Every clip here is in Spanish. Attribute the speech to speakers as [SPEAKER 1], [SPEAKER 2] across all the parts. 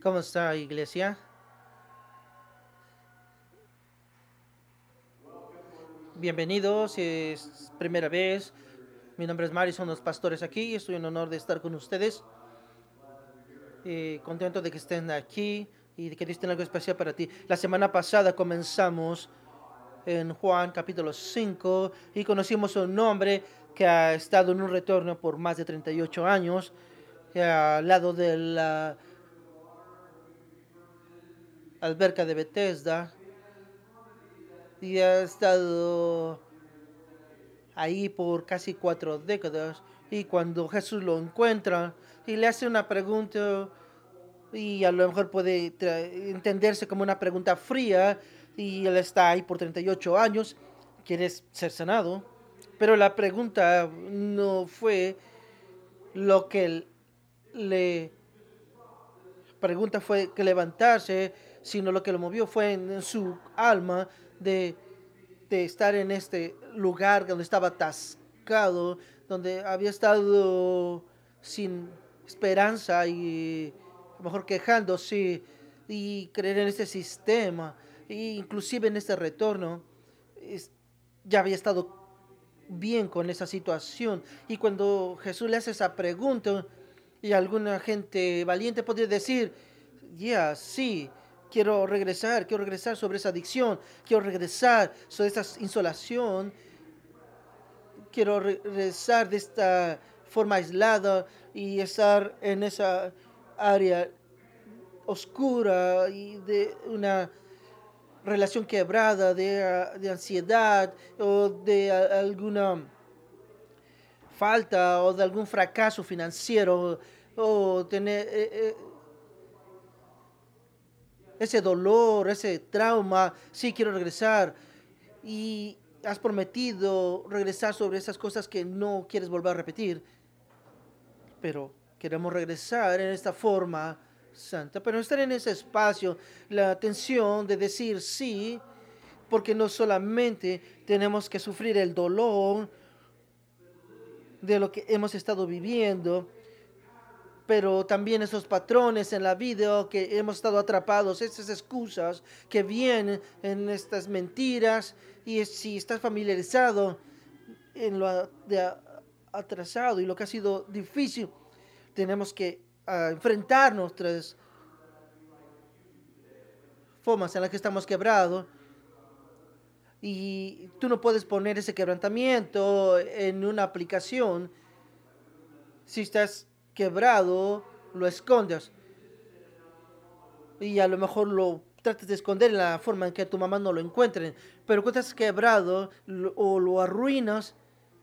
[SPEAKER 1] ¿Cómo está, iglesia? Bienvenidos, si es primera vez. Mi nombre es Mari, son los pastores aquí. Estoy en honor de estar con ustedes. Contento de que estén aquí y de que Dios tenga algo especial para ti. La semana pasada comenzamos en Juan capítulo 5 y conocimos a un hombre que ha estado en un retorno por más de 38 años, al lado de la alberca de Bethesda, y ha estado ahí por casi 4 décadas. Y cuando Jesús lo encuentra y le hace una pregunta, y a lo mejor puede entenderse como una pregunta fría, y él está ahí por 38 años, ¿quieres ser sanado? Pero la pregunta no fue lo que le pregunta fue que levantarse, sino lo que lo movió fue en su alma de estar en este lugar donde estaba atascado, donde había estado sin esperanza y a lo mejor quejándose y creer en este sistema, e inclusive en este retorno, ya había estado bien con esa situación. Y cuando Jesús le hace esa pregunta, y alguna gente valiente podría decir, ya, sí, quiero regresar sobre esa adicción, quiero regresar sobre esta insolación, quiero regresar de esta forma aislada y estar en esa área oscura y de una relación quebrada, de ansiedad o de alguna falta o de algún fracaso financiero o tener ese dolor, ese trauma. Sí, quiero regresar. Y has prometido regresar sobre esas cosas que no quieres volver a repetir, pero queremos regresar en esta forma santa, pero estar en ese espacio, la tensión de decir sí, porque no solamente tenemos que sufrir el dolor de lo que hemos estado viviendo, pero también esos patrones en la vida que hemos estado atrapados, esas excusas que vienen en estas mentiras. Y si estás familiarizado en lo de atrasado y lo que ha sido difícil, tenemos que enfrentar nuestras formas en las que estamos quebrados. Y tú no puedes poner ese quebrantamiento en una aplicación. Si estás quebrado, lo escondes. Y a lo mejor lo trates de esconder en la forma en que tu mamá no lo encuentre. Pero cuando estás quebrado o lo arruinas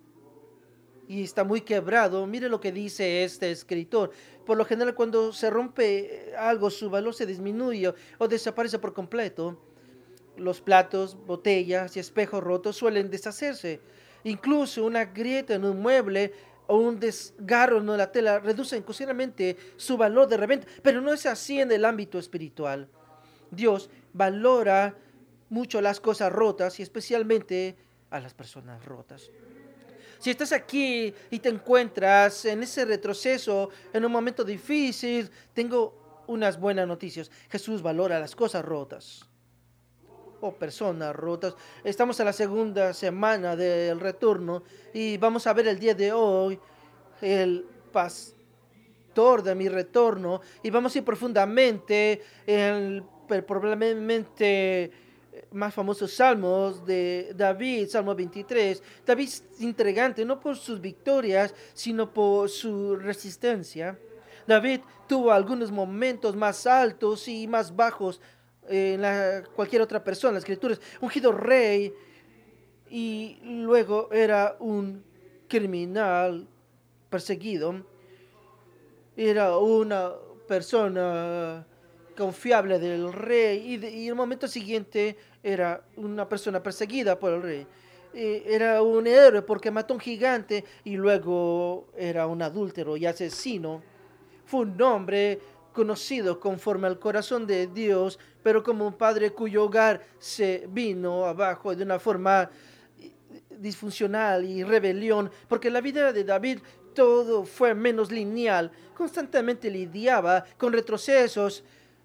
[SPEAKER 1] y está muy quebrado, mire lo que dice este escritor. Por lo general, cuando se rompe algo, su valor se disminuye o desaparece por completo. Los platos, botellas y espejos rotos suelen deshacerse. Incluso una grieta en un mueble o un desgarro en la tela reducen considerablemente su valor de reventa. Pero no es así en el ámbito espiritual. Dios valora mucho las cosas rotas y especialmente a las personas rotas. Si estás aquí y te encuentras en ese retroceso, en un momento difícil, tengo unas buenas noticias. Jesús valora las cosas rotas o personas rotas. Estamos en la segunda semana del retorno y vamos a ver el día de hoy el pastor de mi retorno y vamos a ir profundamente en el probablemente más famosos salmos de David, Salmo 23. David es intrigante no por sus victorias, sino por su resistencia. David tuvo algunos momentos más altos y más bajos en cualquier otra persona. Las escrituras, ungido rey y luego era un criminal perseguido. Era una persona confiable del rey y el momento siguiente era una persona perseguida por el rey. Era un héroe porque mató a un gigante y luego era un adúltero y asesino. Fue un hombre conocido conforme al corazón de Dios, pero como un padre cuyo hogar se vino abajo de una forma disfuncional y rebelión, porque la vida de David todo fue menos lineal, constantemente lidiaba con retrocesos,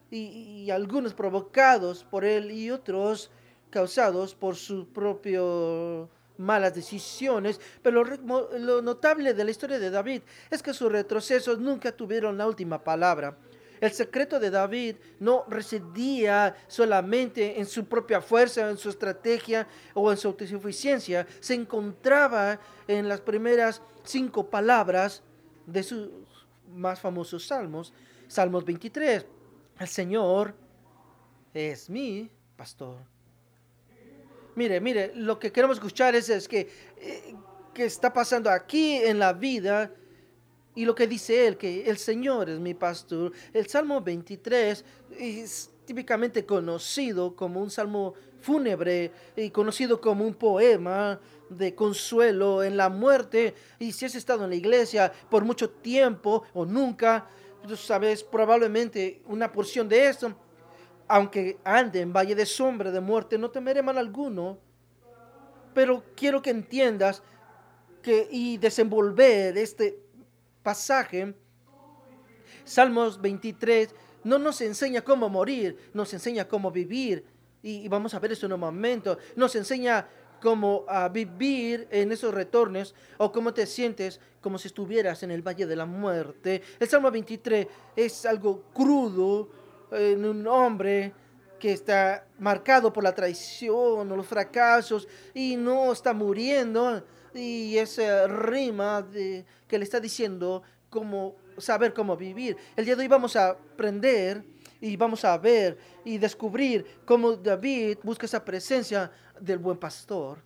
[SPEAKER 1] y algunos provocados por él y otros causados por sus propios malas decisiones, pero lo notable de la historia de David es que sus retrocesos nunca tuvieron la última palabra. El secreto de David no residía solamente en su propia fuerza, en su estrategia o en su autosuficiencia. Se encontraba en las primeras 5 palabras de sus más famosos salmos. Salmos 23. El Señor es mi pastor. Mire, lo que queremos escuchar es que está pasando aquí en la vida y lo que dice él, que el Señor es mi pastor. El Salmo 23 es típicamente conocido como un salmo fúnebre y conocido como un poema de consuelo en la muerte. Y si has estado en la iglesia por mucho tiempo o nunca, tú sabes probablemente una porción de esto. Aunque ande en valle de sombra de muerte, no temeré mal alguno. Pero quiero que entiendas que y desenvolver este pasaje, Salmos 23, no nos enseña cómo morir, nos enseña cómo vivir. Y vamos a ver eso en un momento. Nos enseña cómo vivir en esos retornos o cómo te sientes como si estuvieras en el valle de la muerte. El Salmo 23 es algo crudo en un hombre que está marcado por la traición o los fracasos y no está muriendo. Y esa rima que le está diciendo cómo saber cómo vivir. El día de hoy vamos a aprender y vamos a ver y descubrir cómo David busca esa presencia del buen pastor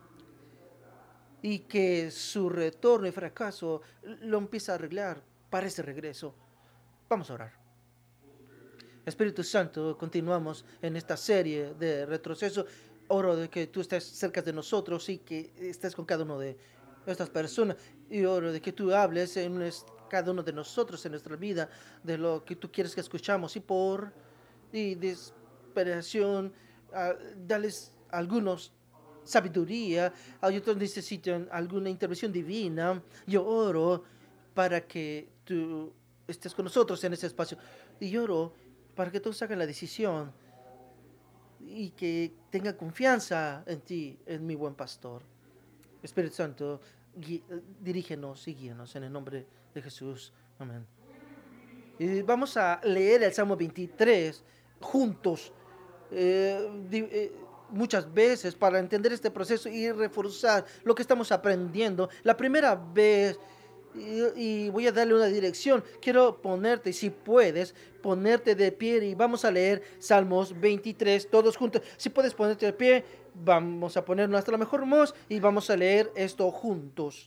[SPEAKER 1] y que su retorno y fracaso lo empieza a arreglar para ese regreso. Vamos a orar. Espíritu Santo, continuamos en esta serie de retroceso. Oro de que tú estés cerca de nosotros y que estés con cada uno de estas personas. Y oro de que tú hables en cada uno de nosotros en nuestra vida, de lo que tú quieres que escuchamos. Y desesperación, dales algunos sabiduría, otros necesitan alguna intervención divina. Yo oro para que tú estés con nosotros en ese espacio. Y oro para que todos hagan la decisión y que tengan confianza en ti, en mi buen pastor. Espíritu Santo, dirígenos y guíanos en el nombre de Jesús. Amén. Y vamos a leer el Salmo 23 juntos, muchas veces para entender este proceso y reforzar lo que estamos aprendiendo. La primera vez, y voy a darle una dirección, quiero ponerte, si puedes, ponerte de pie y vamos a leer Salmos 23 todos juntos. Si puedes ponerte de pie, vamos a poner nuestra mejor voz y vamos a leer esto juntos.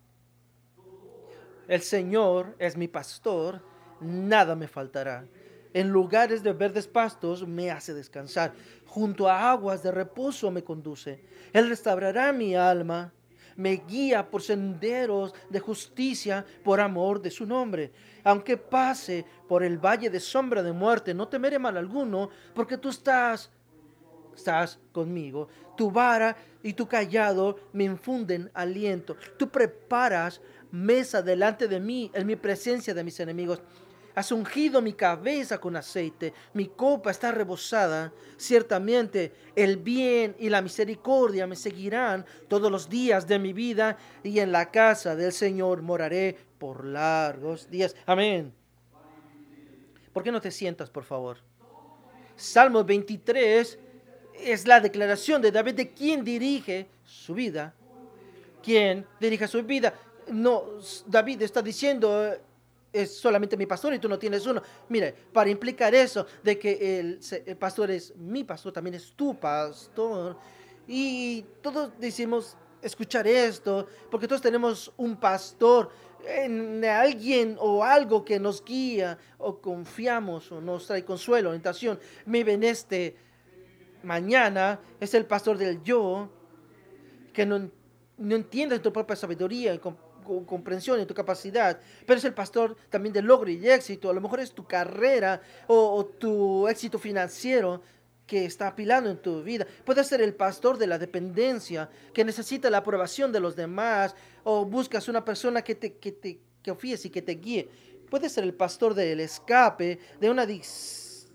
[SPEAKER 1] El Señor es mi pastor, nada me faltará. En lugares de verdes pastos me hace descansar. Junto a aguas de reposo me conduce. Él restaurará mi alma. Me guía por senderos de justicia por amor de su nombre. Aunque pase por el valle de sombra de muerte, no temeré mal alguno, porque tú estás conmigo. Tu vara y tu callado me infunden aliento. Tú preparas mesa delante de mí en mi presencia de mis enemigos. Has ungido mi cabeza con aceite, mi copa está rebosada. Ciertamente el bien y la misericordia me seguirán todos los días de mi vida, y en la casa del Señor moraré por largos días. Amén. ¿Por qué no te sientas, por favor? Salmo 23 es la declaración de David de quién dirige su vida. ¿Quién dirige su vida? No, David está diciendo, es solamente mi pastor y tú no tienes uno. Mire, para implicar eso, de que el pastor es mi pastor, también es tu pastor. Y todos decimos escuchar esto, porque todos tenemos un pastor, en alguien o algo que nos guía, o confiamos, o nos trae consuelo, orientación. Mire, en este mañana es el pastor del yo, que no entiende tu propia sabiduría y comprensión y tu capacidad, pero es el pastor también del logro y éxito. A lo mejor es tu carrera o tu éxito financiero que está apilando en tu vida. Puede ser el pastor de la dependencia, que necesita la aprobación de los demás, o buscas una persona que confíes y que te guíe. Puede ser el pastor del escape, de una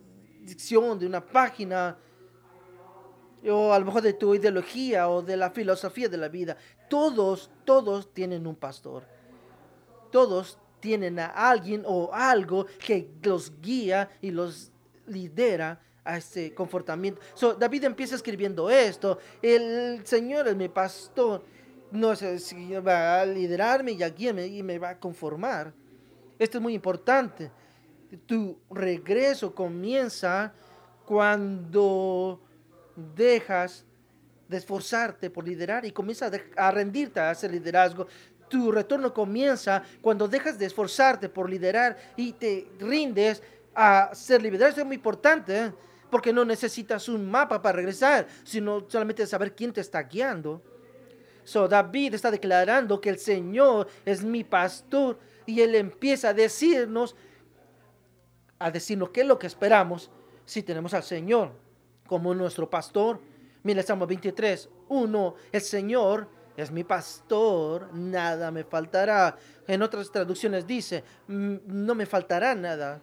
[SPEAKER 1] dicción de una página, o a lo mejor de tu ideología o de la filosofía de la vida. Todos tienen un pastor. Todos tienen a alguien o algo que los guía y los lidera a este comportamiento. David empieza escribiendo esto: el Señor es mi pastor, no sé si va a liderarme y a guiarme y me va a conformar. Esto es muy importante. Tu regreso comienza cuando dejas de esforzarte por liderar y comienzas a rendirte a ese liderazgo. Tu retorno comienza cuando dejas de esforzarte por liderar y te rindes a ser liderado. Eso es muy importante, ¿eh? Porque no necesitas un mapa para regresar, sino solamente saber quién te está guiando. David está declarando que el Señor es mi pastor y él empieza a decirnos qué es lo que esperamos si tenemos al Señor como nuestro pastor. Mira el Salmo 23, 1, el Señor es mi pastor, nada me faltará. En otras traducciones dice, no me faltará nada.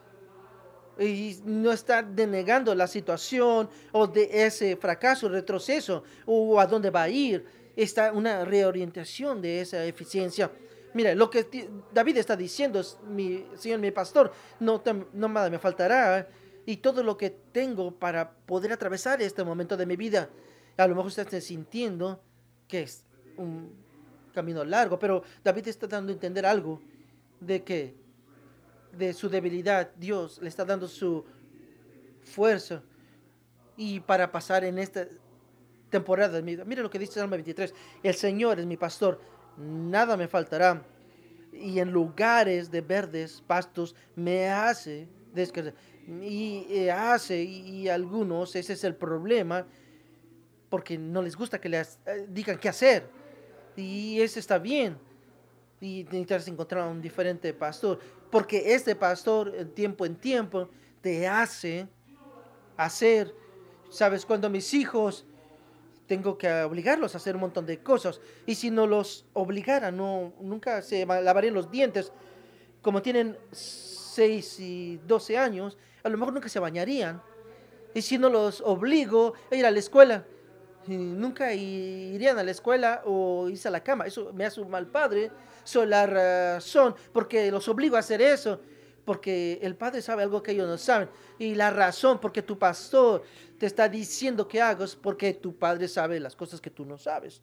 [SPEAKER 1] Y no está denegando la situación o de ese fracaso, retroceso o a dónde va a ir. Está una reorientación de esa eficiencia. Mira, lo que David está diciendo es: mi Señor, mi pastor, no nada me faltará, y todo lo que tengo para poder atravesar este momento de mi vida. A lo mejor usted está sintiendo que es un camino largo, pero David está dando a entender algo de que de su debilidad Dios le está dando su fuerza y para pasar en esta temporada de mi vida. Mira lo que dice Salmo 23: el Señor es mi pastor, nada me faltará, y en lugares de verdes pastos me hace descansar. Y algunos, ese es el problema, porque no les gusta que les digan qué hacer, y eso está bien, y necesitas encontrar un diferente pastor, porque este pastor en tiempo te hace hacer. Sabes, cuando mis hijos tengo que obligarlos a hacer un montón de cosas, y si no los obligara, no, nunca se lavarían los dientes. Como tienen 6 y 12 años, a lo mejor nunca se bañarían. Y si no los obligo a ir a la escuela, nunca irían a la escuela o irse a la cama. Eso me hace un mal padre. La razón porque los obligo a hacer eso, porque el padre sabe algo que ellos no saben. Y la razón porque tu pastor te está diciendo que hagas, porque tu padre sabe las cosas que tú no sabes.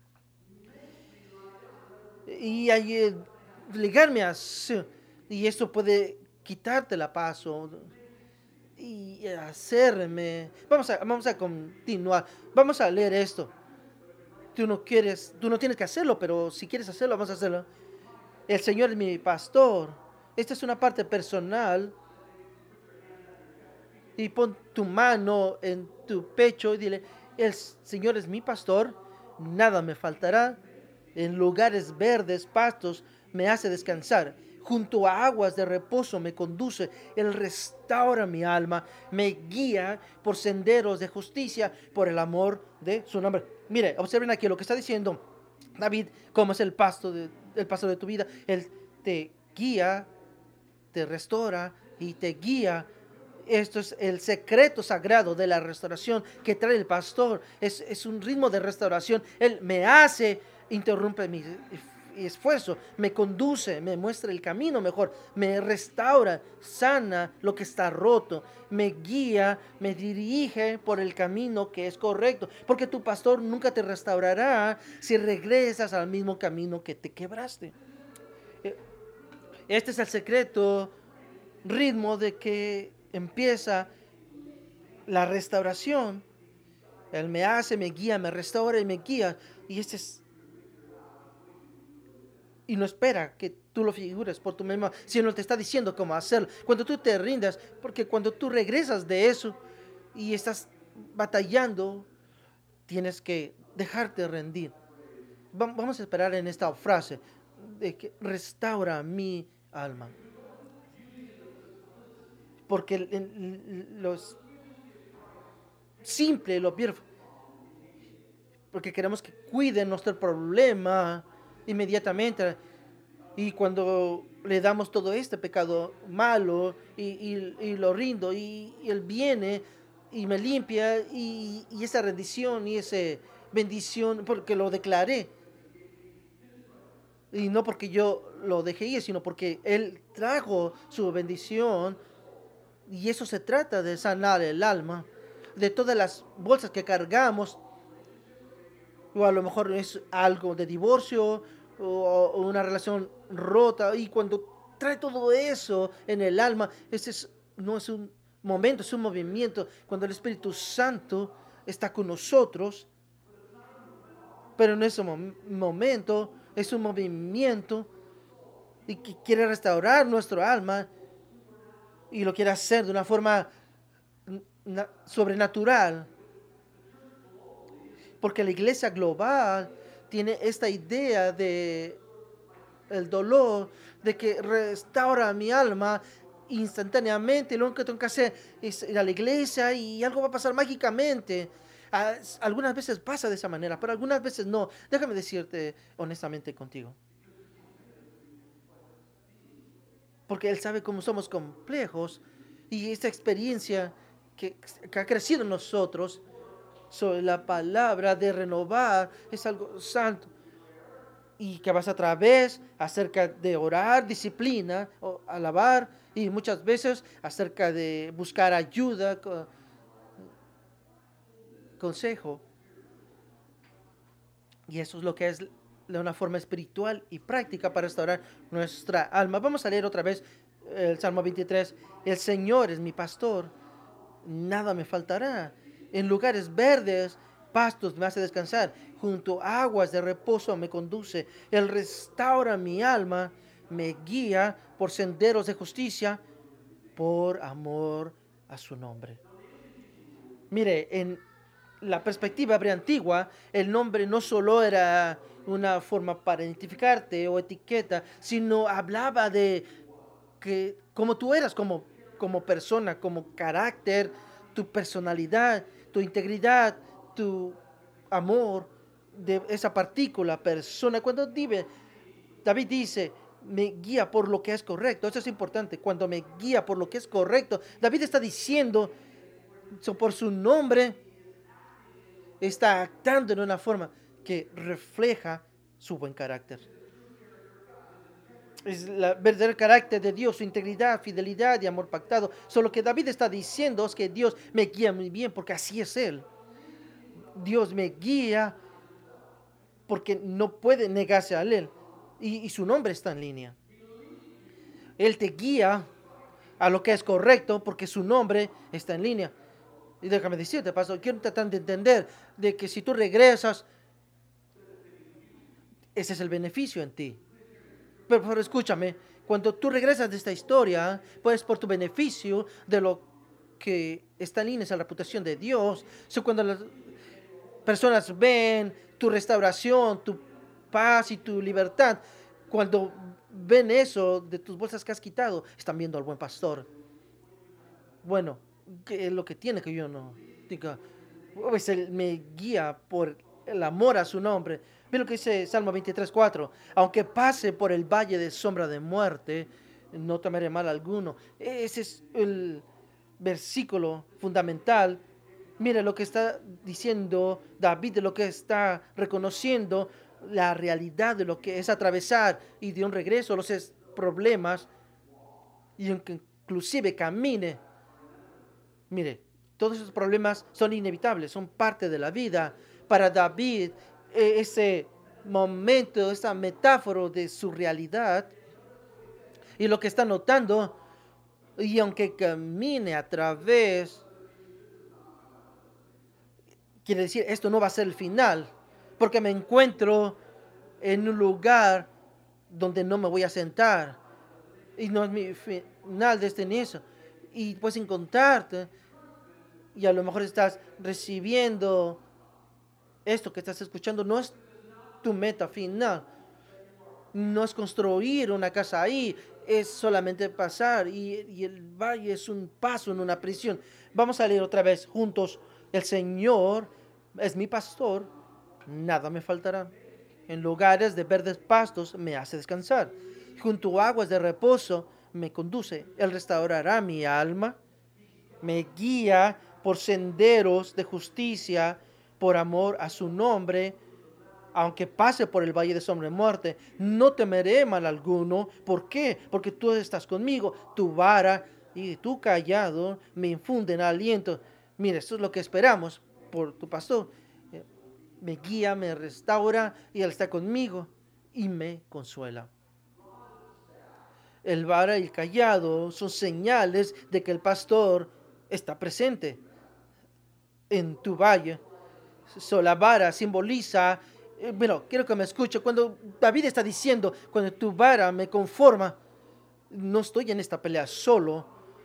[SPEAKER 1] Y ahí ligarme a eso, y esto puede quitarte la paz y hacerme. Vamos a continuar. Vamos a leer esto. Tú no tienes que hacerlo, pero si quieres hacerlo, vamos a hacerlo. El Señor es mi pastor. Esta es una parte personal. Y pon tu mano en tu pecho y dile: el Señor es mi pastor, nada me faltará. En lugares verdes, pastos, me hace descansar. Junto a aguas de reposo me conduce. Él restaura mi alma. Me guía por senderos de justicia, por el amor de su nombre. Mire, observen aquí lo que está diciendo David, cómo es el paso de tu vida. Él te guía, te restaura y te guía. Esto es el secreto sagrado de la restauración que trae el pastor. Es un ritmo de restauración. Él me hace, interrumpe mi esfuerzo, me conduce, me muestra el camino mejor, me restaura, sana lo que está roto, me guía, me dirige por el camino que es correcto. Porque tu pastor nunca te restaurará si regresas al mismo camino que te quebraste. Este es el secreto, ritmo de que empieza la restauración. Él me hace, me guía, me restaura y me guía. Y no espera que tú lo figures por tu misma, sino te está diciendo cómo hacerlo. Cuando tú te rindas, porque cuando tú regresas de eso y estás batallando, tienes que dejarte rendir. Vamos a esperar en esta frase de que restaura mi alma. Porque los simple, lo pierdo, porque queremos que cuiden nuestro problema inmediatamente. Y cuando le damos todo este pecado malo y lo rindo y Él viene y me limpia y esa rendición y esa bendición porque lo declaré. Y no porque yo lo dejé ir, sino porque Él trajo su bendición. Y eso se trata de sanar el alma. De todas las bolsas que cargamos, o a lo mejor es algo de divorcio o una relación rota. Y cuando trae todo eso en el alma, no es un momento, es un movimiento. Cuando el Espíritu Santo está con nosotros, pero en ese momento es un movimiento y que quiere restaurar nuestro alma y lo quiere hacer de una forma sobrenatural, porque la iglesia global tiene esta idea de el dolor, de que restaura mi alma instantáneamente. Lo único que tengo que hacer es ir a la iglesia y algo va a pasar mágicamente. Algunas veces pasa de esa manera, pero algunas veces no. Déjame decirte honestamente contigo. Porque Él sabe cómo somos complejos y esta experiencia que ha crecido en nosotros sobre la palabra de renovar es algo santo y que vas a través acerca de orar, disciplina, o alabar y muchas veces acerca de buscar ayuda, consejo. Y eso es lo que es de una forma espiritual y práctica para restaurar nuestra alma. Vamos a leer otra vez el Salmo 23. El Señor es mi pastor, nada me faltará. En lugares verdes, pastos me hace descansar. Junto a aguas de reposo me conduce. Él restaura mi alma, me guía por senderos de justicia, por amor a su nombre. Mire, en la perspectiva hebrea antigua, el nombre no solo era una forma para identificarte o etiqueta, sino hablaba de que como tú eras como persona, como carácter, tu personalidad, tu integridad, tu amor de esa partícula persona. Cuando David dice, me guía por lo que es correcto, eso es importante, cuando me guía por lo que es correcto, David está diciendo, por su nombre, está actuando en una forma que refleja su buen carácter. Es el verdadero carácter de Dios, su integridad, fidelidad y amor pactado. Solo que David está diciendo es que Dios me guía muy bien porque así es Él. Dios me guía porque no puede negarse a Él. Y su nombre está en línea. Él te guía a lo que es correcto porque su nombre está en línea. Y déjame decirte, pastor, quiero tratar de entender de que si tú regresas, ese es el beneficio en ti. Pero escúchame, cuando tú regresas de esta historia, pues por tu beneficio de lo que está en línea es la reputación de Dios. Cuando las personas ven tu restauración, tu paz y tu libertad, cuando ven eso de tus bolsas que has quitado, están viendo al buen pastor. Bueno, ¿qué es lo que tiene que yo no diga? Pues Él me guía por el amor a su nombre. Ve lo que dice Salmo 23:4. Aunque pase por el valle de sombra de muerte, no temeré mal alguno. Ese es el versículo fundamental. Mira lo que está diciendo David, de lo que está reconociendo la realidad de lo que es atravesar y de un regreso a los problemas y aunque inclusive camine. Mire, todos esos problemas son inevitables, son parte de la vida. Para David, ese momento, esa metáfora de su realidad y lo que está notando, y aunque camine a través, quiere decir, esto no va a ser el final, porque me encuentro en un lugar donde no me voy a sentar y no es mi final de este inicio. Y puedes encontrarte y a lo mejor estás recibiendo esto que estás escuchando, no es tu meta final, no es construir una casa ahí, es solamente pasar y el valle es un paso en una prisión. Vamos a leer otra vez juntos, el Señor es mi pastor, nada me faltará. En lugares de verdes pastos me hace descansar. Junto a aguas de reposo me conduce. Él restaurará mi alma, me guía por senderos de justicia, por amor a su nombre. Aunque pase por el valle de sombra de muerte, no temeré mal alguno. ¿Por qué? Porque tú estás conmigo. Tu vara y tu callado me infunden aliento. Mira, esto es lo que esperamos por tu pastor. Me guía, me restaura y Él está conmigo y me consuela. El vara y el callado son señales de que el pastor está presente en tu valle. La vara simboliza, bueno, quiero que me escuche, cuando David está diciendo, cuando tu vara me conforma, no estoy en esta pelea solo,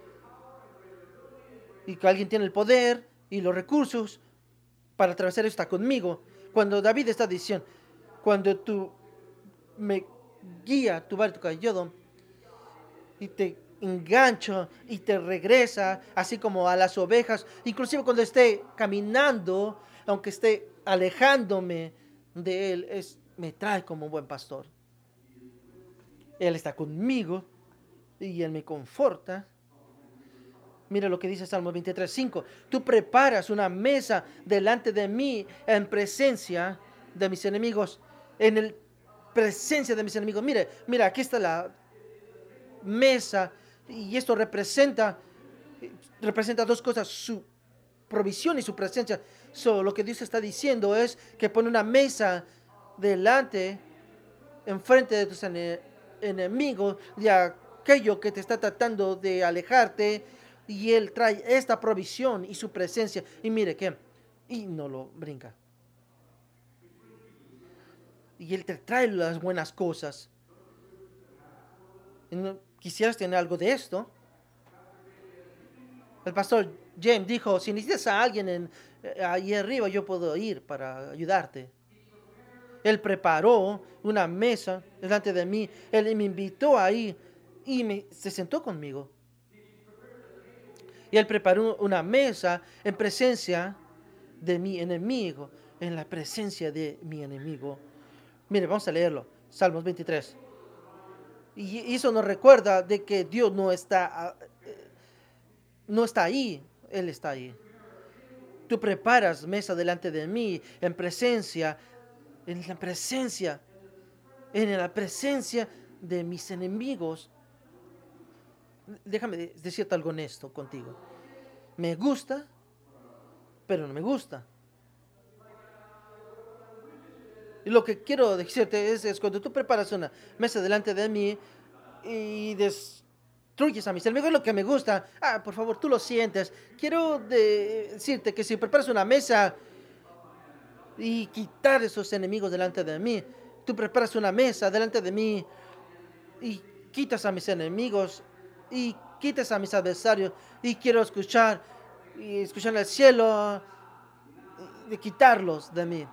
[SPEAKER 1] y que alguien tiene el poder y los recursos para atravesar está conmigo. Cuando David está diciendo, cuando tú me guía tu vara y tu callado, y te engancho y te regresa, así como a las ovejas, inclusive cuando esté caminando, aunque esté alejándome de él, me trae como un buen pastor. Él está conmigo y él me conforta. Mira lo que dice Salmo 23:5. Tú preparas una mesa delante de mí en presencia de mis enemigos. En el presencia de mis enemigos. Mira, aquí está la mesa y esto representa dos cosas: su provisión y su presencia. Lo que Dios está diciendo es que pone una mesa delante, enfrente de tus enemigos, de aquello que te está tratando de alejarte, y Él trae esta provisión y su presencia. Y mire que, y no lo brinca. Y Él te trae las buenas cosas. ¿Quisieras tener algo de esto? El pastor James dijo, si necesitas a alguien ahí arriba, yo puedo ir para ayudarte. Él preparó una mesa delante de mí. Él me invitó ahí y se sentó conmigo. Y él preparó una mesa en presencia de mi enemigo. En la presencia de mi enemigo. Mire, vamos a leerlo. Salmos 23. Y eso nos recuerda de que Dios no está ahí. Él está ahí. Tú preparas mesa delante de mí en la presencia de mis enemigos. Déjame decirte algo honesto contigo. Me gusta, pero no me gusta. Y lo que quiero decirte es cuando tú preparas una mesa delante de mí y destruyes a mis enemigos, es lo que me gusta. Por favor, tú lo sientes. Quiero decirte que si preparas una mesa y quitar esos enemigos delante de mí, tú preparas una mesa delante de mí y quitas a mis enemigos y quitas a mis adversarios, y quiero escuchar al cielo y quitarlos de mí.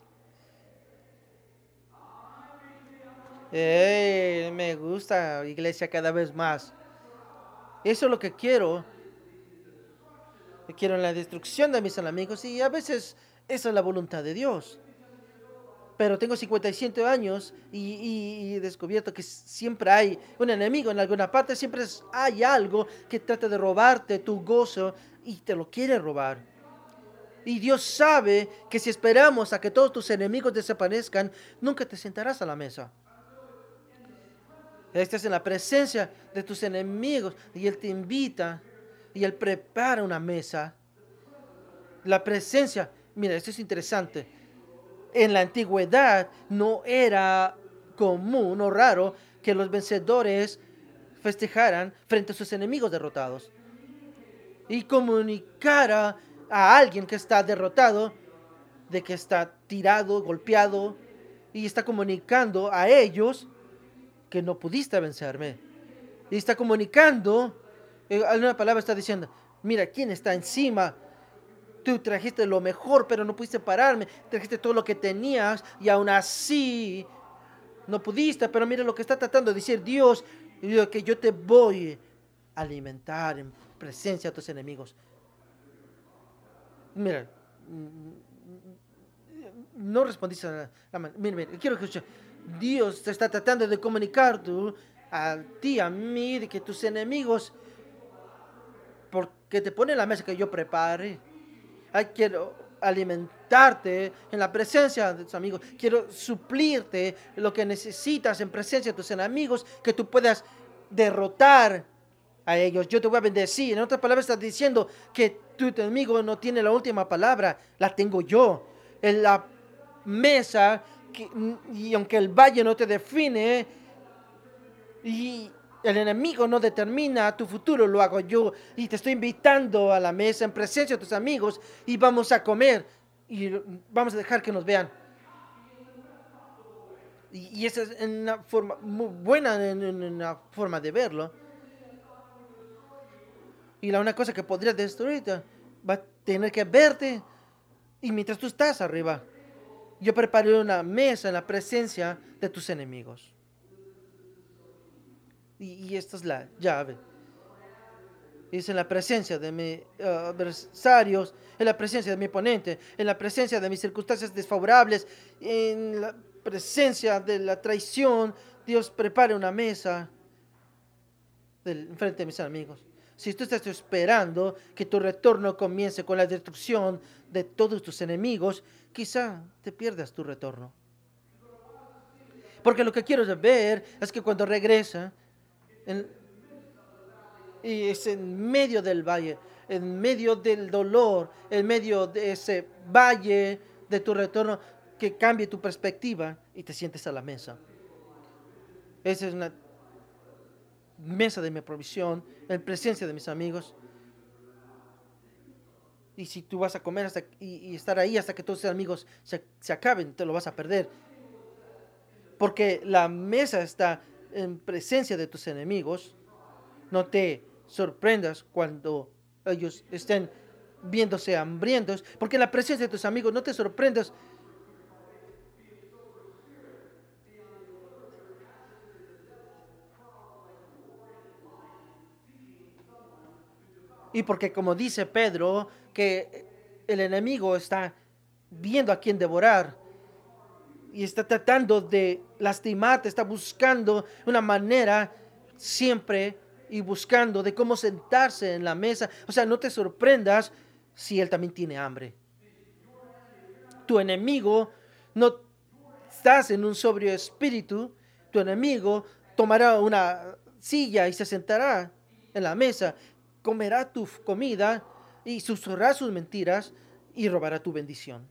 [SPEAKER 1] Me gusta, iglesia, cada vez más. Eso es lo que quiero. Quiero la destrucción de mis enemigos, y a veces esa es la voluntad de Dios. Pero tengo 57 años y he descubierto que siempre hay un enemigo en alguna parte, siempre hay algo que trata de robarte tu gozo y te lo quiere robar. Y Dios sabe que si esperamos a que todos tus enemigos desaparezcan, nunca te sentarás a la mesa. Estás en la presencia de tus enemigos y Él te invita y Él prepara una mesa. La presencia, mira, esto es interesante. En la antigüedad no era común o raro que los vencedores festejaran frente a sus enemigos derrotados y comunicara a alguien que está derrotado de que está tirado, golpeado, y está comunicando a ellos que no pudiste vencerme. Y está comunicando, alguna palabra está diciendo, mira quién está encima. Tú trajiste lo mejor, pero no pudiste pararme. Trajiste todo lo que tenías y aún así no pudiste. Pero mira lo que está tratando de decir Dios, que yo te voy a alimentar en presencia de tus enemigos. Mira, no respondiste a la mano. Mira, quiero escuchar. Dios te está tratando de comunicar tú, a ti, a mí, de que tus enemigos, porque te ponen la mesa que yo prepare. Ay, quiero alimentarte en la presencia de tus amigos. Quiero suplirte lo que necesitas en presencia de tus enemigos, que tú puedas derrotar a ellos. Yo te voy a bendecir. En otras palabras, estás diciendo que tu enemigo no tiene la última palabra. La tengo yo. En la mesa, y aunque el valle no te define, y el enemigo no determina tu futuro, lo hago yo. Y te estoy invitando a la mesa en presencia de tus amigos y vamos a comer y vamos a dejar que nos vean. Y esa es una forma muy buena, en una forma de verlo. Y la una cosa que podría destruirte va a tener que verte. Y mientras tú estás arriba, yo preparé una mesa en la presencia de tus enemigos. Y esta es la llave. Es en la presencia de mis adversarios, en la presencia de mi oponente, en la presencia de mis circunstancias desfavorables, en la presencia de la traición. Dios prepare una mesa frente de mis amigos. Si tú estás esperando que tu retorno comience con la destrucción de todos tus enemigos, quizá te pierdas tu retorno. Porque lo que quiero ver es que cuando regresa, y es en medio del valle, en medio del dolor, en medio de ese valle de tu retorno, que cambie tu perspectiva y te sientes a la mesa. Esa es una mesa de mi provisión, en presencia de mis amigos. Y si tú vas a comer y estar ahí hasta que todos tus amigos se acaben, te lo vas a perder. Porque la mesa está en presencia de tus enemigos. No te sorprendas cuando ellos estén viéndose hambrientos, porque en la presencia de tus amigos no te sorprendas. Y porque como dice Pedro, que el enemigo está viendo a quién devorar y está tratando de lastimarte, está buscando una manera siempre y buscando de cómo sentarse en la mesa. O sea, no te sorprendas si él también tiene hambre. Tu enemigo no estás en un sobrio espíritu, tu enemigo tomará una silla y se sentará en la mesa, comerá tu comida y susurrará sus mentiras y robará tu bendición.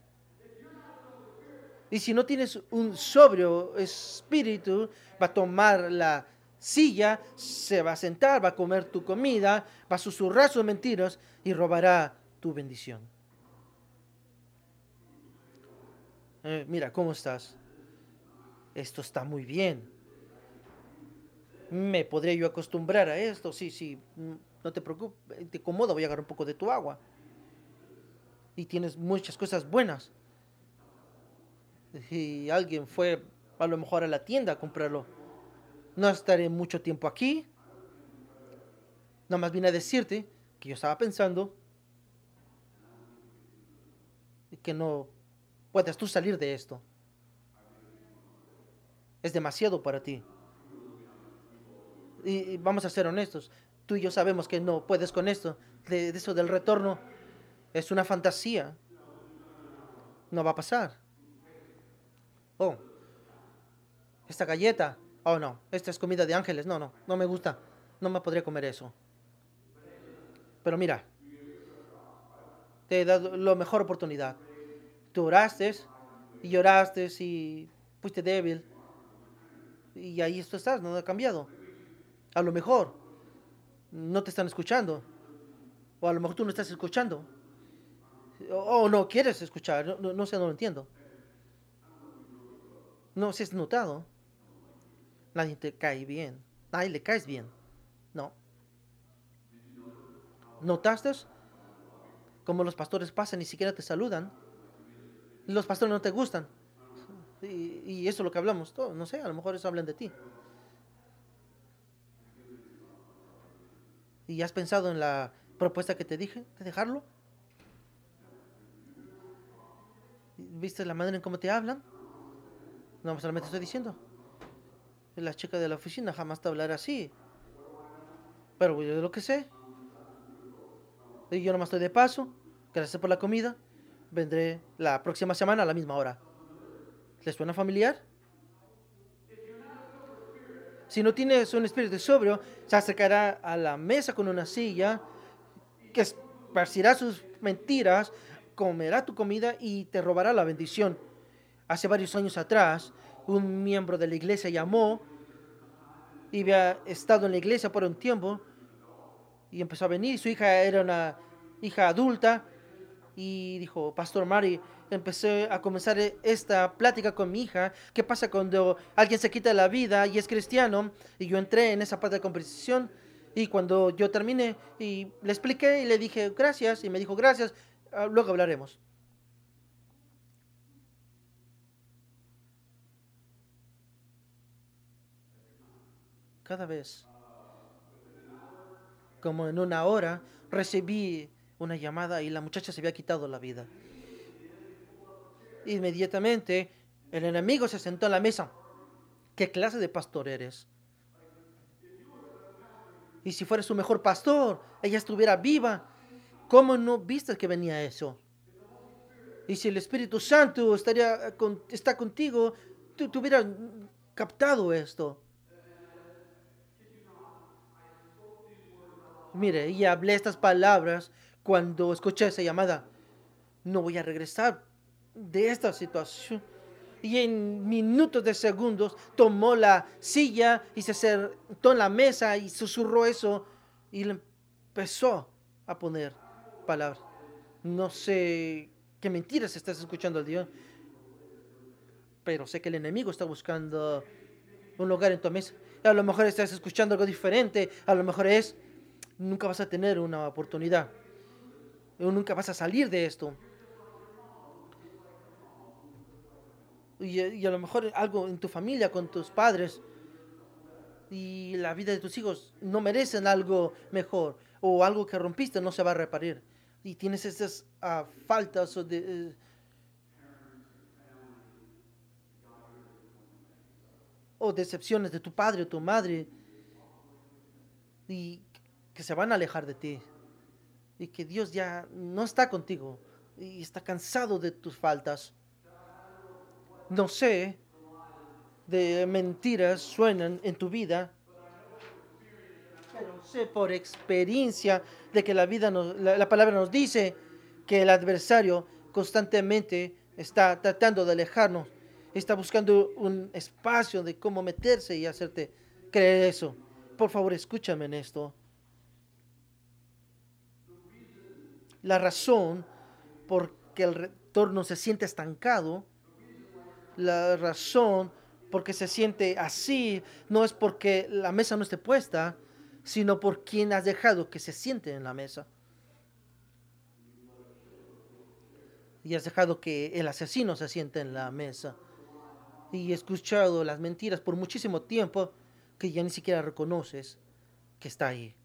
[SPEAKER 1] Y si no tienes un sobrio espíritu, va a tomar la silla, se va a sentar, va a comer tu comida, va a susurrar sus mentiras y robará tu bendición. Mira, ¿cómo estás? Esto está muy bien. ¿Me podría yo acostumbrar a esto? Sí, sí, no te preocupes, te acomodo, voy a agarrar un poco de tu agua. Y tienes muchas cosas buenas. Si alguien fue a lo mejor a la tienda a comprarlo, no estaré mucho tiempo aquí. Nada más vine a decirte que yo estaba pensando que no puedas tú salir de esto. Es demasiado para ti. Y vamos a ser honestos. Tú y yo sabemos que no puedes con esto. De eso del retorno. Es una fantasía. No va a pasar. Oh, esta galleta. Oh, no. Esta es comida de ángeles. No, no. No me gusta. No me podría comer eso. Pero mira. Te he dado la mejor oportunidad. Tú oraste y lloraste y fuiste débil. Y ahí esto estás. No ha cambiado. A lo mejor no te están escuchando. O a lo mejor tú no estás escuchando. O no quieres escuchar. No, no, no sé, no lo entiendo. No sé si has notado. Nadie te cae bien. Nadie le caes bien. No. ¿Notaste? Como los pastores pasan y ni siquiera te saludan. Los pastores no te gustan. Y eso es lo que hablamos. Todo, no sé, a lo mejor eso hablan de ti. ¿Y has pensado en la propuesta que te dije de dejarlo? ¿Viste la manera en cómo te hablan? No solamente estoy diciendo. La chica de la oficina jamás te hablará así. Pero yo de lo que sé. Y yo nomás estoy de paso. Gracias por la comida. Vendré la próxima semana a la misma hora. ¿Les suena familiar? Si no tienes un espíritu sobrio, se acercará a la mesa con una silla, que esparcirá sus mentiras, comerá tu comida y te robará la bendición. Hace varios años atrás, un miembro de la iglesia llamó y había estado en la iglesia por un tiempo y empezó a venir. Su hija era una hija adulta y dijo, Pastor Mari, empecé a comenzar esta plática con mi hija. ¿Qué pasa cuando alguien se quita la vida y es cristiano? Y yo entré en esa parte de conversación y cuando yo terminé y le expliqué y le dije gracias y me dijo gracias, luego hablaremos. Cada vez, como en una hora, recibí una llamada y la muchacha se había quitado la vida. Inmediatamente, el enemigo se sentó en la mesa. ¿Qué clase de pastor eres? Y si fueras su mejor pastor, ella estuviera viva. ¿Cómo no viste que venía eso? Y si el Espíritu Santo está contigo, tú hubieras captado esto. Mire, y hablé estas palabras cuando escuché esa llamada. No voy a regresar de esta situación. Y en minutos de segundos tomó la silla y se sentó en la mesa y susurró eso y le empezó a poner palabras. No sé qué mentiras estás escuchando al Dios, pero sé que el enemigo está buscando un lugar en tu mesa. A lo mejor estás escuchando algo diferente, a lo mejor es, nunca vas a tener una oportunidad, o nunca vas a salir de esto. Y a lo mejor algo en tu familia, con tus padres, y la vida de tus hijos no merecen algo mejor, o algo que rompiste no se va a reparar. Y tienes esas faltas o decepciones de tu padre o tu madre, y que se van a alejar de ti. Y que Dios ya no está contigo y está cansado de tus faltas. No sé de mentiras suenan en tu vida, pero sé por experiencia de que la palabra nos dice que el adversario constantemente está tratando de alejarnos, está buscando un espacio de cómo meterse y hacerte creer eso. Por favor, escúchame en esto. La razón por que el retorno se siente estancado, la razón por que se siente así, no es porque la mesa no esté puesta, sino por quien has dejado que se siente en la mesa. Y has dejado que el asesino se siente en la mesa. Y he escuchado las mentiras por muchísimo tiempo que ya ni siquiera reconoces que está ahí.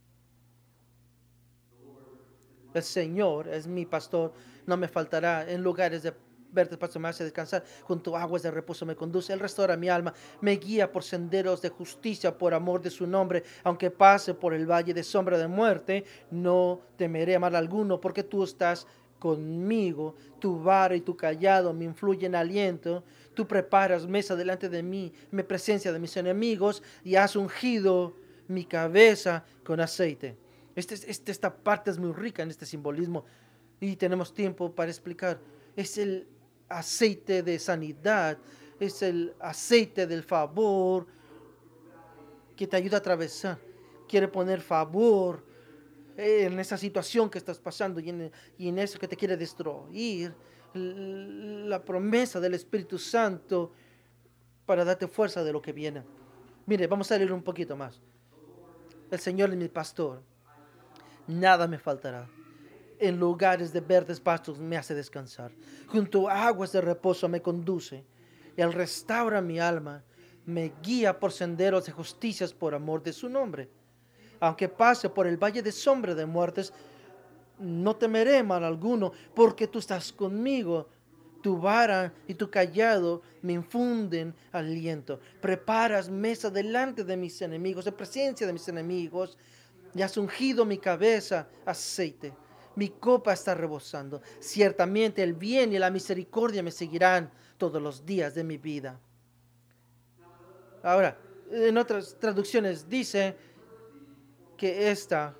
[SPEAKER 1] El Señor es mi pastor, no me faltará. En lugares de verdes pastos me hace descansar, junto a aguas de reposo me conduce. Él restaura mi alma, me guía por senderos de justicia por amor de su nombre. Aunque pase por el valle de sombra de muerte, no temeré mal alguno, porque tú estás conmigo. Tu vara y tu callado me influyen aliento. Tú preparas mesa delante de mí, me presencia de mis enemigos, y has ungido mi cabeza con aceite. Esta parte es muy rica en este simbolismo y tenemos tiempo para explicar. Es el aceite de sanidad, es el aceite del favor que te ayuda a atravesar. Quiere poner favor en esa situación que estás pasando y en eso que te quiere destruir. La promesa del Espíritu Santo para darte fuerza de lo que viene. Mire, vamos a leer un poquito más. El Señor es mi pastor, nada me faltará. En lugares de verdes pastos me hace descansar. Junto a aguas de reposo me conduce. Él restaura mi alma. Me guía por senderos de justicias por amor de su nombre. Aunque pase por el valle de sombra de muertes, no temeré mal alguno, porque tú estás conmigo. Tu vara y tu callado me infunden aliento. Preparas mesa delante de mis enemigos, en presencia de mis enemigos. Y has ungido mi cabeza aceite. Mi copa está rebosando. Ciertamente el bien y la misericordia me seguirán todos los días de mi vida. Ahora, en otras traducciones dice que esta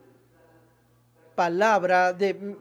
[SPEAKER 1] palabra de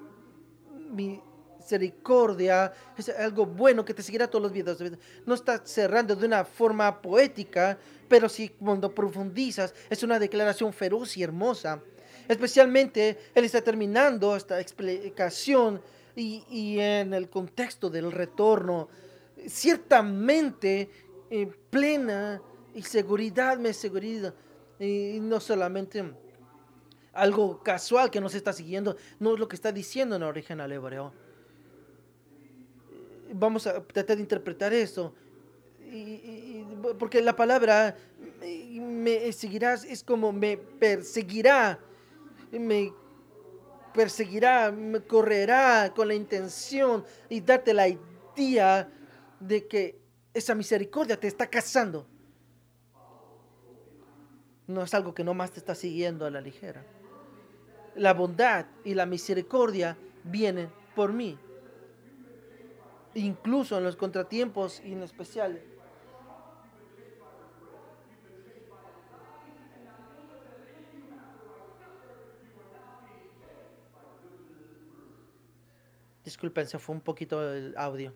[SPEAKER 1] misericordia es algo bueno que te seguirá todos los días. No está cerrando de una forma poética, pero si cuando profundizas es una declaración feroz y hermosa. Especialmente él está terminando esta explicación y en el contexto del retorno. Ciertamente, plena y seguridad me seguridad. Y no solamente algo casual que nos está siguiendo, no es lo que está diciendo en el original hebreo. Vamos a tratar de interpretar eso. Porque la palabra me seguirás es como me perseguirá, me correrá con la intención y darte la idea de que esa misericordia te está cazando. No es algo que nomás te está siguiendo a la ligera. La bondad y la misericordia vienen por mí, incluso en los contratiempos inespeciales. Disculpen, se fue un poquito el audio.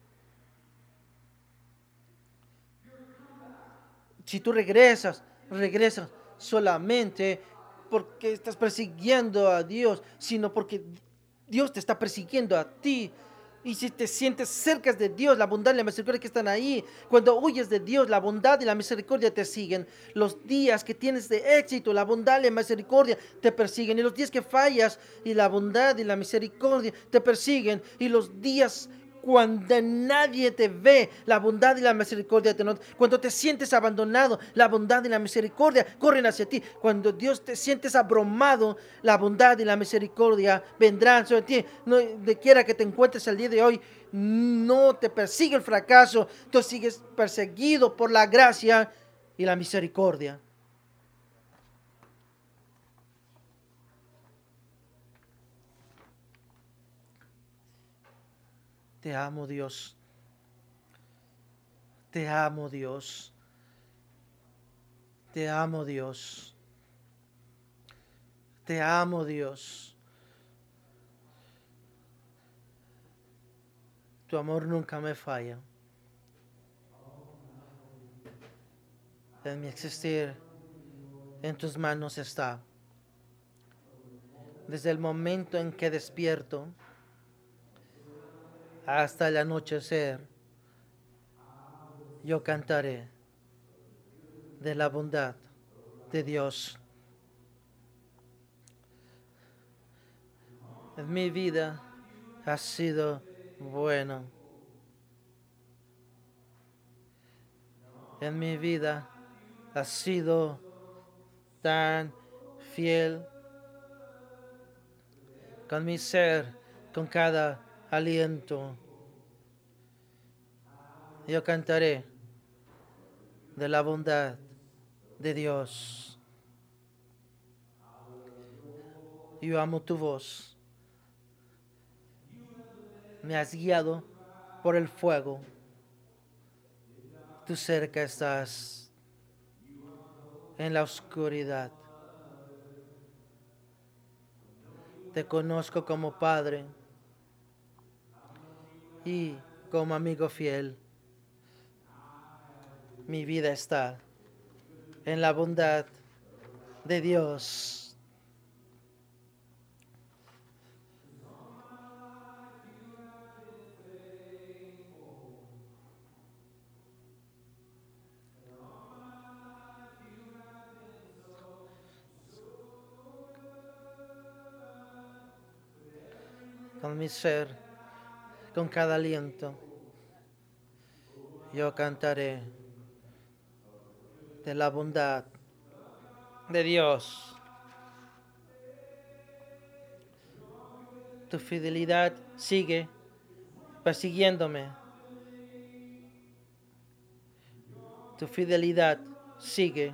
[SPEAKER 1] Si tú regresas solamente porque estás persiguiendo a Dios, sino porque Dios te está persiguiendo a ti. Y si te sientes cerca de Dios, la bondad y la misericordia que están ahí, cuando huyes de Dios, la bondad y la misericordia te siguen. Los días que tienes de éxito, la bondad y la misericordia te persiguen. Y los días que fallas, y la bondad y la misericordia te persiguen. Y los días cuando nadie te ve, la bondad y la misericordia te notan. Cuando te sientes abandonado, la bondad y la misericordia corren hacia ti. Cuando Dios te sientes abrumado, la bondad y la misericordia vendrán sobre ti. No, de quiera que te encuentres el día de hoy, no te persigue el fracaso. Tú sigues perseguido por la gracia y la misericordia. Te amo, Dios. Te amo, Dios. Te amo, Dios. Te amo, Dios. Tu amor nunca me falla. En mi existir, en tus manos está. Desde el momento en que despierto hasta el anochecer, yo cantaré de la bondad de Dios. En mi vida ha sido bueno. En mi vida ha sido tan fiel con mi ser, con cada aliento. Yo cantaré de la bondad de Dios. Yo amo tu voz. Me has guiado por el fuego. Tú cerca estás en la oscuridad. Te conozco como Padre y como amigo fiel. Mi vida está en la bondad de Dios. Con mi ser, con cada aliento, yo cantaré de la bondad de Dios. Tu fidelidad sigue persiguiéndome. Tu fidelidad sigue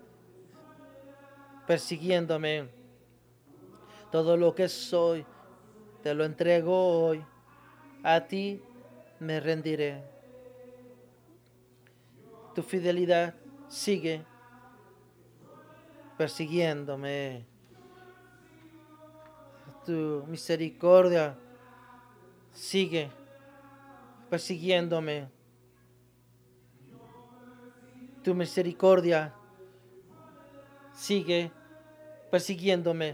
[SPEAKER 1] persiguiéndome. Todo lo que soy, te lo entrego hoy. A ti me rendiré. Tu fidelidad sigue persiguiéndome. Tu misericordia sigue persiguiéndome. Tu misericordia sigue persiguiéndome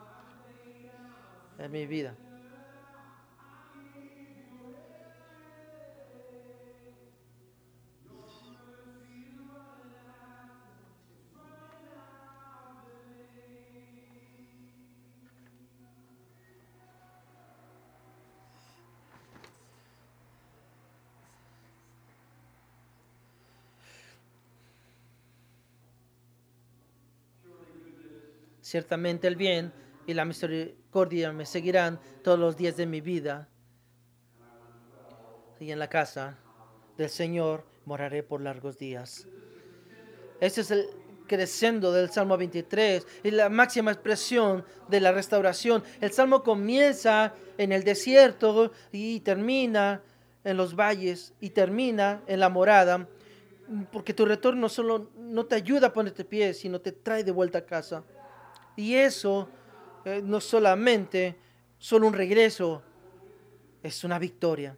[SPEAKER 1] en mi vida. Ciertamente el bien y la misericordia me seguirán todos los días de mi vida. Y en la casa del Señor moraré por largos días. Este es el crescendo del Salmo 23 y la máxima expresión de la restauración. El Salmo comienza en el desierto y termina en los valles y termina en la morada, porque tu retorno solo no te ayuda a ponerte pie, sino te trae de vuelta a casa. Y eso no solamente solo un regreso, es una victoria.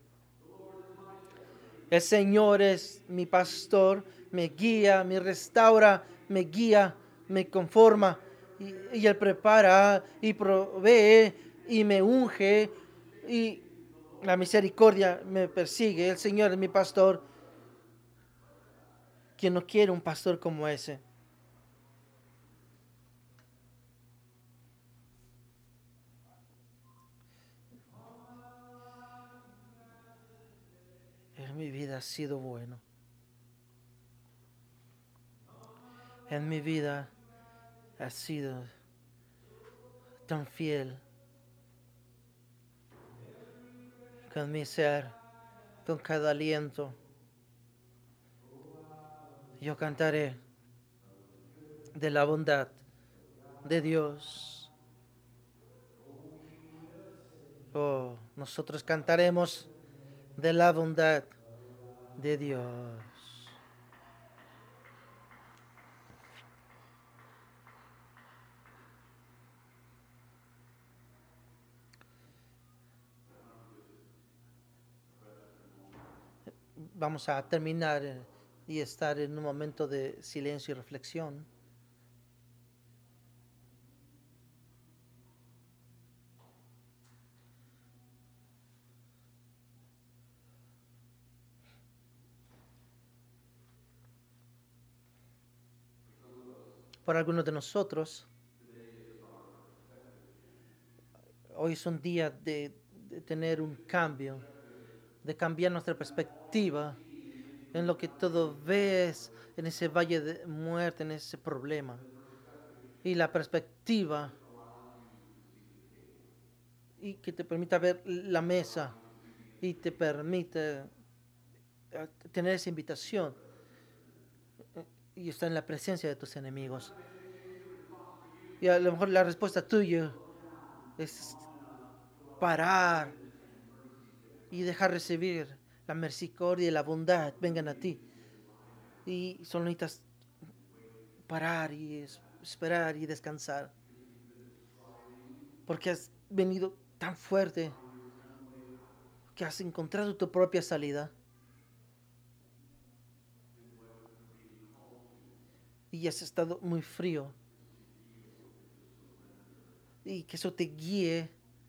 [SPEAKER 1] El Señor es mi pastor, me guía, me restaura, me guía, me conforma y Él prepara y provee y me unge y la misericordia me persigue. El Señor es mi pastor. ¿Quién no quiere un pastor como ese? En mi vida ha sido bueno. En mi vida ha sido tan fiel con mi ser, con cada aliento. Yo cantaré de la bondad de Dios. Oh, nosotros cantaremos de la bondad de Dios. Vamos a terminar y estar en un momento de silencio y reflexión. Por algunos de nosotros, hoy es un día de tener un cambio, de cambiar nuestra perspectiva en lo que todo ves, en ese valle de muerte, en ese problema. Y la perspectiva y que te permita ver la mesa y te permite tener esa invitación y estar en la presencia de tus enemigos. Y a lo mejor la respuesta tuya es parar y dejar recibir la misericordia y la bondad vengan a ti. Y solo necesitas parar y esperar y descansar. Porque has venido tan fuerte que has encontrado tu propia salida. Y has estado muy frío. Y que eso te guíe.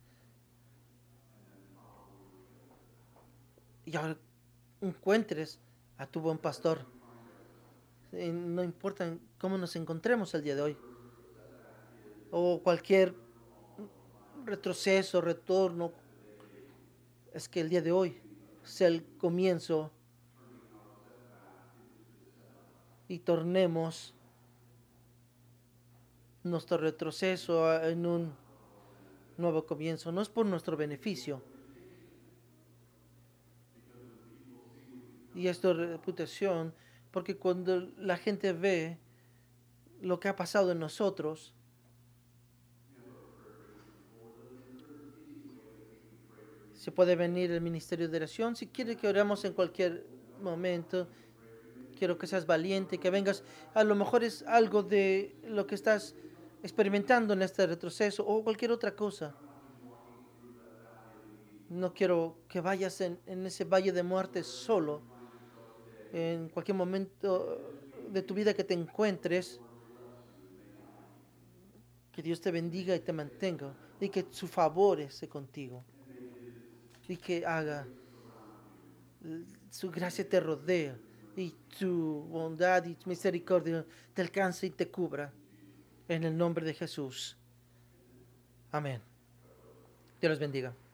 [SPEAKER 1] Y ahora encuentres a tu buen pastor. No importa cómo nos encontremos el día de hoy. O cualquier retroceso, retorno. Es que el día de hoy sea el comienzo y tornemos nuestro retroceso en un nuevo comienzo. No es por nuestro beneficio, y es tu reputación, porque cuando la gente ve lo que ha pasado en nosotros, se puede venir el ministerio de oración. Si quiere que oremos en cualquier momento, quiero que seas valiente, que vengas. A lo mejor es algo de lo que estás experimentando en este retroceso o cualquier otra cosa. No quiero que vayas en ese valle de muerte solo. En cualquier momento de tu vida que te encuentres, que Dios te bendiga y te mantenga y que su favor esté contigo y que haga su gracia te rodea y tu bondad y misericordia te alcance y te cubra en el nombre de Jesús. Amén. Dios los bendiga.